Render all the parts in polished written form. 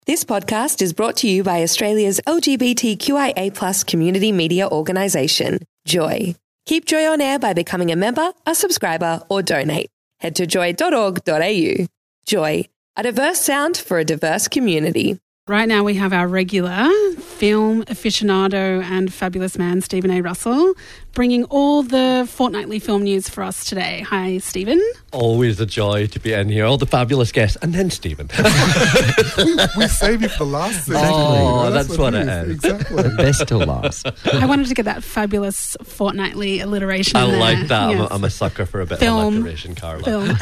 This podcast is brought to you by Australia's LGBTQIA+ community media organisation, Joy. Keep Joy on air by becoming a member, a subscriber, or donate. Head to joy.org.au. Joy, a diverse sound for a diverse community. Right now we have our regular film aficionado and fabulous man, Stephen A. Russell, bringing all the fortnightly film news for us today. Hi, Stephen. Always a joy to be in here. All the fabulous guests. And then Stephen. we save you for the last season. Oh, that's what it is. Exactly. The best till last. I wanted to get that fabulous fortnightly alliteration I in there. like that. Yes. I'm a sucker for a bit Film. of alliteration, Carla. Film.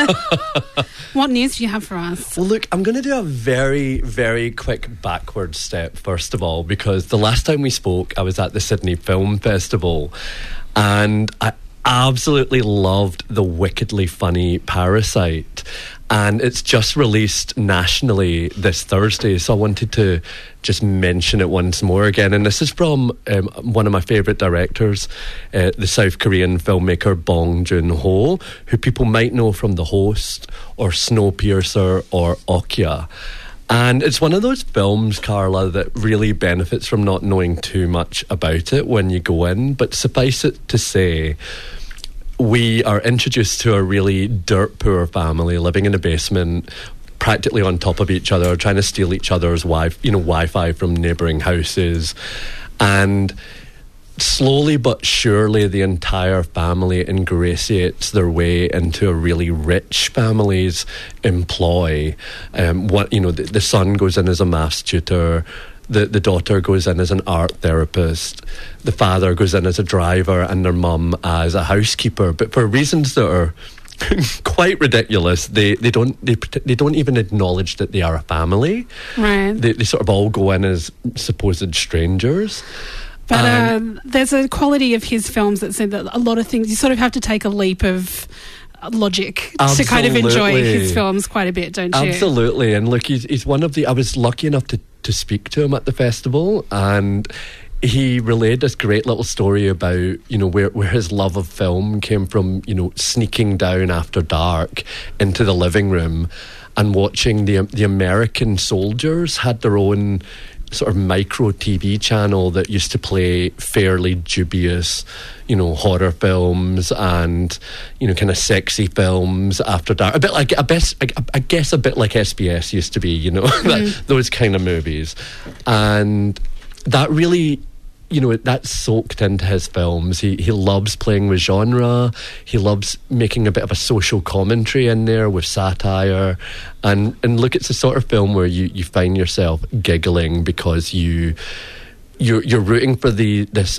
What news do you have for us? Well, look, I'm going to do a very, very quick backward step, first of all, because the last time we spoke, I was at the Sydney Film Festival, and I absolutely loved the wickedly funny Parasite, and it's just released nationally this Thursday, so I wanted to just mention it once more again. And this is from one of my favourite directors, the South Korean filmmaker Bong Joon-ho, who people might know from The Host or Snowpiercer or Okja. And it's one of those films, Carla, that really benefits from not knowing too much about it when you go in. But suffice it to say, we are introduced to a really dirt poor family living in a basement, practically on top of each other, trying to steal each other's Wi-Fi from neighbouring houses. And slowly but surely the entire family ingratiates their way into a really rich family's employ. The son goes in as a maths tutor, the daughter goes in as an art therapist, the father goes in as a driver, and their mum as a housekeeper. But for reasons that are quite ridiculous, they don't even acknowledge that they are a family. Right. They sort of all go in as supposed strangers. But there's a quality of his films that said that a lot of things, you sort of have to take a leap of logic to kind of enjoy his films quite a bit, don't you? Absolutely. And look, he's one of the... I was lucky enough to speak to him at the festival, and he relayed this great little story about, where his love of film came from, sneaking down after dark into the living room and watching the American soldiers had their own sort of micro TV channel that used to play fairly dubious, horror films and, kind of sexy films after dark. A bit like, I guess a bit like SBS used to be, those kind of movies. And that really, that's soaked into his films. He loves playing with genre. He loves making a bit of a social commentary in there with satire. And look, it's the sort of film where you find yourself giggling because you're rooting for this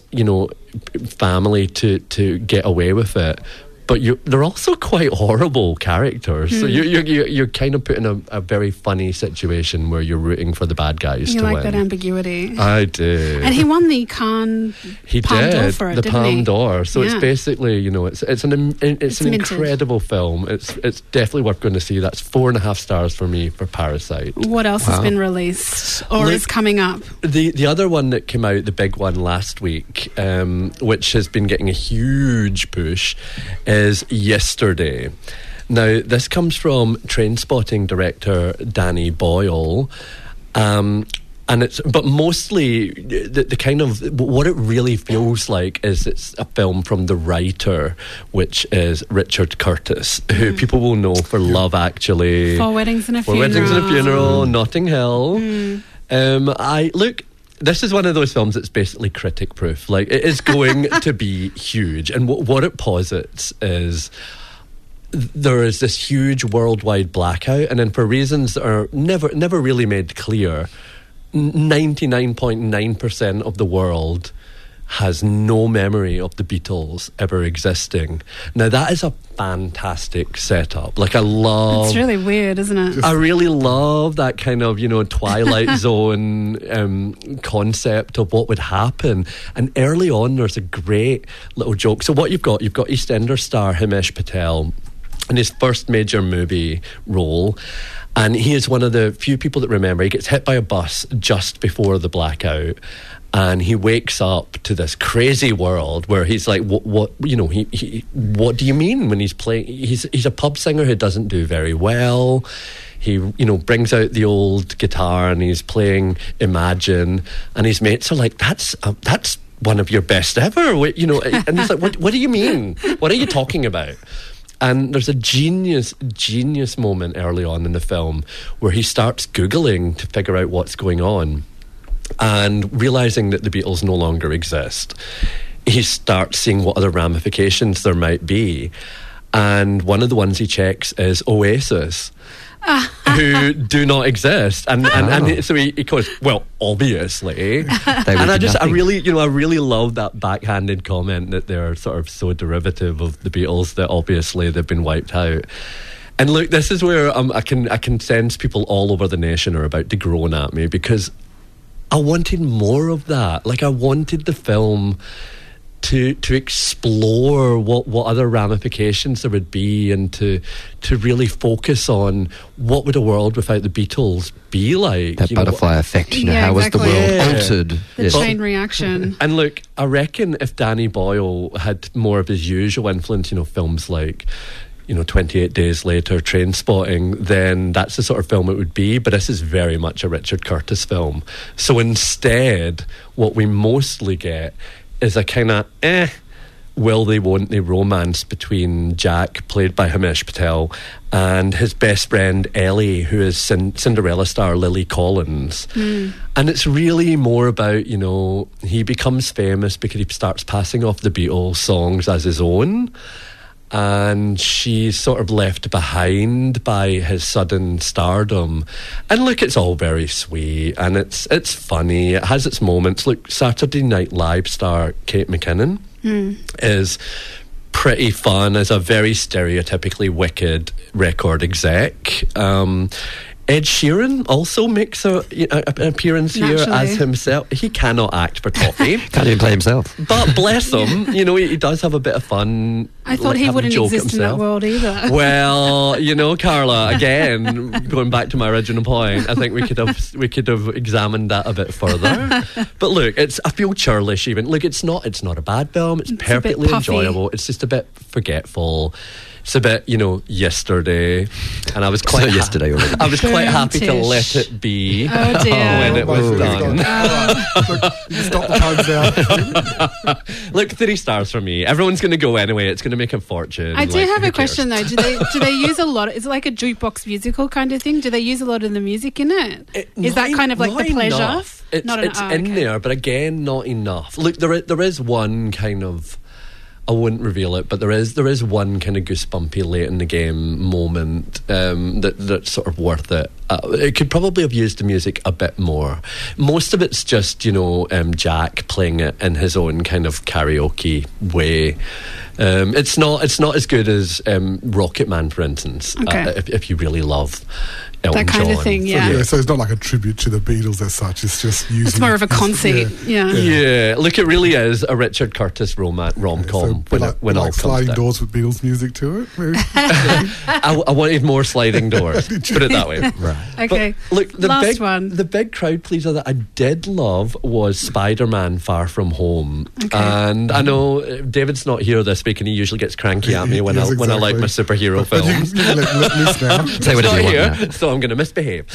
family to get away with it. But they're also quite horrible characters. So you're kind of put in a very funny situation where you're rooting for the bad guys to win. You like that ambiguity. I do. And he won the Palm d'Or for it, the didn't Palm he? d'Or. So Yeah. it's basically, it's an incredible film. It's definitely worth going to see. That's 4.5 stars for me for Parasite. What else has been released or is coming up? The other one that came out, the big one last week, which has been getting a huge push, is Yesterday. Now, this comes from Trainspotting director Danny Boyle, but mostly the kind of what it really feels like is it's a film from the writer, which is Richard Curtis, who people will know for Love Actually, Four Weddings and a Funeral, Notting Hill. This is one of those films that's basically critic proof. Like, it is going to be huge. And what it posits is there is this huge worldwide blackout, and then for reasons that are never really made clear, 99.9% of the world has no memory of the Beatles ever existing. Now, that is a fantastic setup. Like, I love... It's really weird, isn't it? I really love that kind of, Twilight Zone concept of what would happen. And early on, there's a great little joke. So what you've got EastEnders star Himesh Patel in his first major movie role. And he is one of the few people that remember. He gets hit by a bus just before the blackout. And he wakes up to this crazy world where he's like, what do you mean when he's playing? He's a pub singer who doesn't do very well. he brings out the old guitar and he's playing Imagine, and his mates are like, that's one of your best ever, and he's like, what do you mean? What are you talking about? And there's a genius moment early on in the film where he starts Googling to figure out what's going on, and realising that the Beatles no longer exist, he starts seeing what other ramifications there might be. And one of the ones he checks is Oasis, who do not exist. And so he goes, well, obviously. I really love that backhanded comment that they're sort of so derivative of the Beatles that obviously they've been wiped out. And look, this is where I can sense people all over the nation are about to groan at me, because I wanted more of that. Like, I wanted the film to explore what other ramifications there would be, and to really focus on what would a world without the Beatles be like. That butterfly effect, how was the exactly. world altered? The chain reaction. And look, I reckon if Danny Boyle had more of his usual influence, films like 28 Days Later, Trainspotting, then that's the sort of film it would be. But this is very much a Richard Curtis film. So instead, what we mostly get is a kind of will they, won't they romance between Jack, played by Himesh Patel, and his best friend Ellie, who is Cinderella star Lily Collins. And it's really more about, he becomes famous because he starts passing off the Beatles songs as his own, and she's sort of left behind by his sudden stardom. And look, it's all very sweet, and it's funny. It has its moments. Look, Saturday Night Live star Kate McKinnon is pretty fun as a very stereotypically wicked record exec. Ed Sheeran also makes an appearance here as himself. He cannot act for toffee. Can't even play himself. But bless him, he does have a bit of fun. I thought he wouldn't exist in that world either. Well, Carla, again, going back to my original point, I think we could have examined that a bit further. But look, I feel churlish even. Look, it's not a bad film. It's perfectly enjoyable. It's just a bit forgetful. It's a bit, yesterday, and I was quite yesterday already. I was quite happy to let it be when it was done. Stop the times now. Look, 3 stars for me. Everyone's going to go anyway. It's going to make a fortune. I do have a question though. Do they use a lot? Is it like a jukebox musical kind of thing? Do they use a lot of the music in it? Is that kind of like the pleasure? Enough. It's in there, but again, not enough. Look, there is one kind of, I wouldn't reveal it, but there is one kind of goosebumpy late in the game moment that's sort of worth it. It could probably have used the music a bit more. Most of it's just Jack playing it in his own kind of karaoke way. It's not as good as Rocket Man, for instance. If you really love Elton that kind John. of thing, yeah. So it's not like a tribute to the Beatles as such. It's just using. It's more of a conceit. Yeah. Look, it really is a Richard Curtis rom-com when all comes sliding down. doors with Beatles music to it. Maybe. I wanted more sliding doors. Put it that way. Right. Okay. But look, the big crowd pleaser that I did love was Spider-Man: Far From Home. Okay. And I know David's not here this week, and he usually gets cranky at me when I like my superhero films. You can let loose now. Say whatever you want now. So I'm going to misbehave.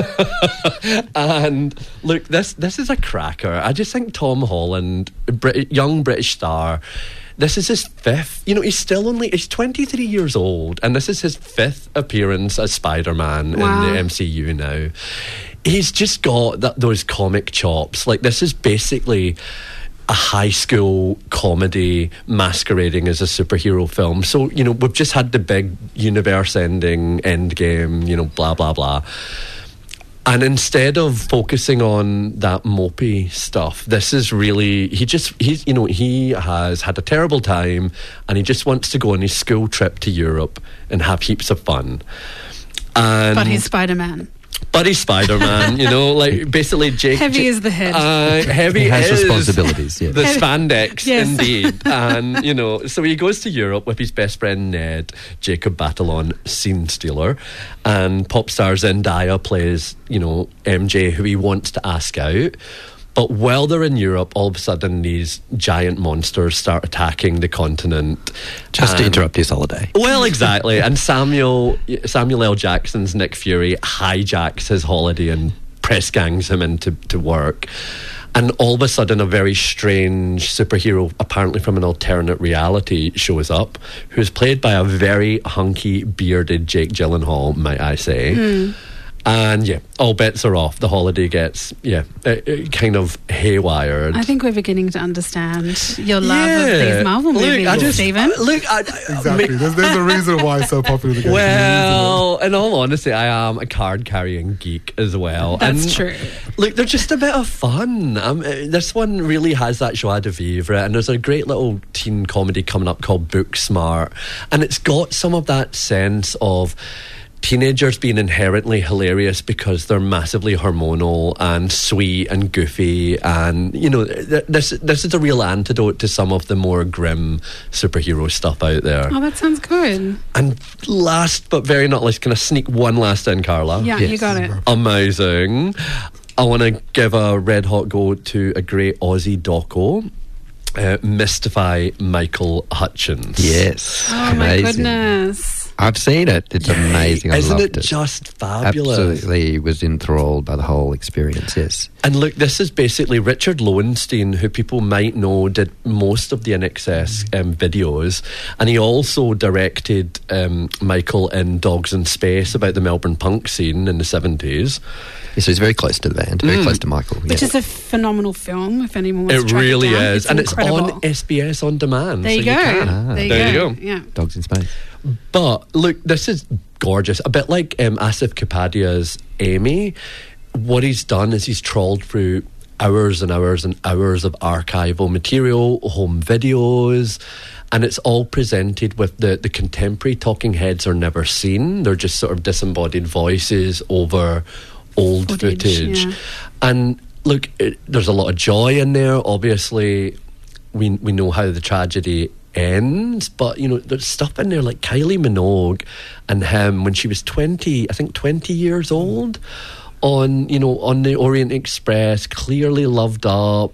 And look, this is a cracker. I just think Tom Holland, young British star, this is his 5th. He's 23 years old, and this is his 5th appearance as Spider-Man in the MCU now. He's just got those comic chops. Like, this is basically a high school comedy masquerading as a superhero film. So, we've just had the big universe-ending Endgame, blah, blah, blah. And instead of focusing on that mopey stuff, this is really, he has had a terrible time, and he just wants to go on his school trip to Europe and have heaps of fun. But he's Spider-Man. Buddy Spider-Man, basically Jake. Heavy is the head. Heavy he has is responsibilities. Yes. the spandex, Yes. indeed. And so he goes to Europe with his best friend Ned, Jacob Batalon, scene stealer, and pop star Zendaya plays MJ, who he wants to ask out. But while they're in Europe, all of a sudden these giant monsters start attacking the continent. Just to interrupt his holiday. Well, exactly. And Samuel L. Jackson's Nick Fury hijacks his holiday and press gangs him into work. And all of a sudden, a very strange superhero, apparently from an alternate reality, shows up, who's played by a very hunky, bearded Jake Gyllenhaal, might I say. And yeah, all bets are off. The holiday gets, kind of haywired. I think we're beginning to understand your love of these Marvel movies, Stephen. Exactly. There's a reason why it's so popular. The Well, in all honesty, I am a card-carrying geek as well. That's true. Look, they're just a bit of fun. This one really has that joie de vivre, and there's a great little teen comedy coming up called Booksmart, and it's got some of that sense of teenagers being inherently hilarious because they're massively hormonal and sweet and goofy, and this is a real antidote to some of the more grim superhero stuff out there. Oh, that sounds good. And last but very not least, can I sneak one last in, Carla? Yeah, you got it. Amazing. I want to give a red hot go to a great Aussie doco, Mystify Michael Hutchins. Yes. Oh, my goodness. I've seen it. It's amazing. I Isn't loved it just fabulous? Absolutely was enthralled by the whole experience, yes. And look, this is basically Richard Lowenstein, who people might know did most of the INXS videos, and he also directed Michael in Dogs in Space about the Melbourne punk scene in the 70s. Yeah, so he's very close to the band, very close to Michael. Which is a phenomenal film, if anyone wants to track really it down. is. And incredible. It's on SBS On Demand. There you go. There you go. Yeah. Dogs in Space. But look, this is gorgeous. A bit like Asif Kapadia's Amy. What he's done is he's trawled through hours and hours and hours of archival material, home videos, and it's all presented with the contemporary talking heads are never seen. They're just sort of disembodied voices over old footage. Yeah. And look, there's a lot of joy in there. Obviously, we know how the tragedy ends, but there's stuff in there like Kylie Minogue and him when she was 20 years old on the Orient Express, clearly loved up.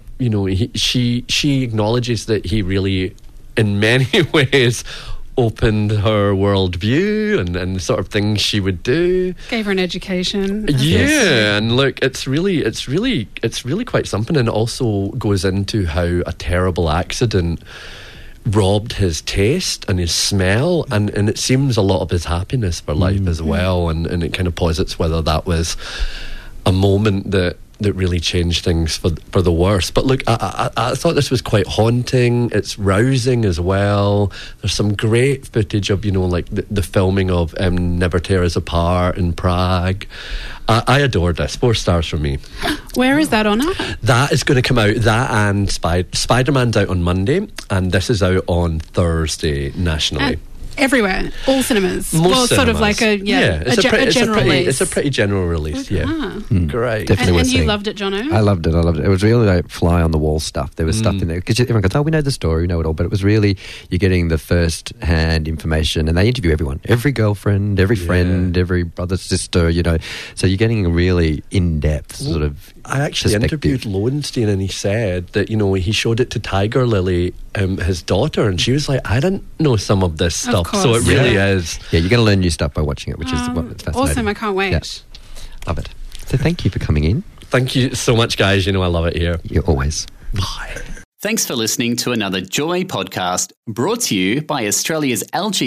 She acknowledges that he really in many ways opened her worldview and the sort of things she would do. Gave her an education. Yeah, and look, it's really quite something, and it also goes into how a terrible accident robbed his taste and his smell, and it seems a lot of his happiness for life as well, and it kind of posits whether that was a moment that really changed things for the worse. But look, I thought this was quite haunting. It's rousing as well. There's some great footage of like the filming of Never Tear Us Apart in Prague. I adored this. 4 stars from me. Where is that on at? That is going to come out. That and Spider-Man's out on Monday, and this is out on Thursday nationally. Everywhere, all cinemas. Most sort cinemas. of like a general release. It's a pretty general release. Yeah, great. Definitely and you loved it, Jono? I loved it. It was really like fly on the wall stuff. There was stuff in there because everyone goes, "Oh, we know the story, we know it all," but it was really you're getting the first hand information, and they interview everyone, every girlfriend, every friend, every brother, sister. So you're getting a really in-depth sort of. I actually interviewed Lowenstein, and he said that he showed it to Tiger Lily, his daughter, and she was like, "I didn't know some of this stuff." So it really is. Yeah, you're going to learn new stuff by watching it, which is what's fascinating. Awesome, I can't wait. Yeah. Love it. So thank you for coming in. Thank you so much, guys. I love it here. You always. Bye. Thanks for listening to another Joy podcast brought to you by Australia's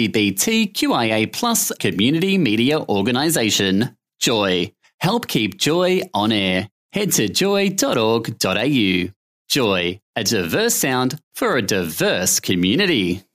LGBTQIA+ community media organisation, Joy. Help keep Joy on air. Head to joy.org.au. Joy, a diverse sound for a diverse community.